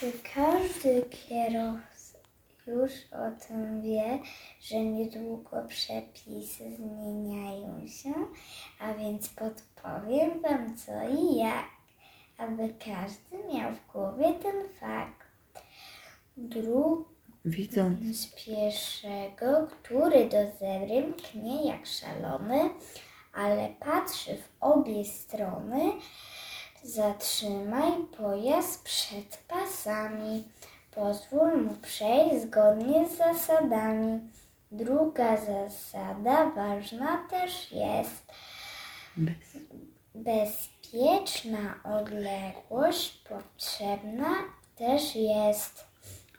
Każdy kierowca już o tym wie, że niedługo przepisy zmieniają się, a więc podpowiem Wam co i jak, aby każdy miał w głowie ten fakt. Widząc pieszego, który do zebry mknie jak szalony, ale patrzy w obie strony, zatrzymaj pojazd przed pasami. Pozwól mu przejść zgodnie z zasadami. Druga zasada ważna też jest. Bezpieczna odległość potrzebna też jest.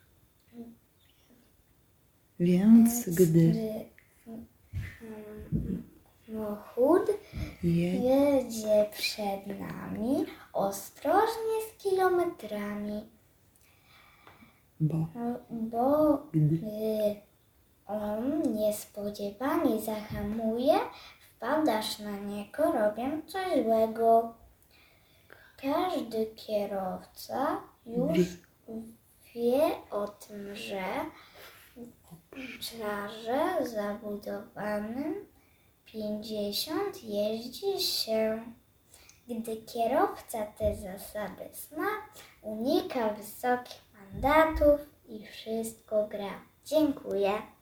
Więc gdy samochód jedzie przed nami, ostrożnie z kilometrami, bo gdy on niespodziewanie zahamuje, wpadasz na niego, robiąc coś złego. Każdy kierowca już wie o tym, że w obszarze zabudowanym 50 jeździ się. Gdy kierowca te zasady zna, unika wysokich mandatów i wszystko gra. Dziękuję.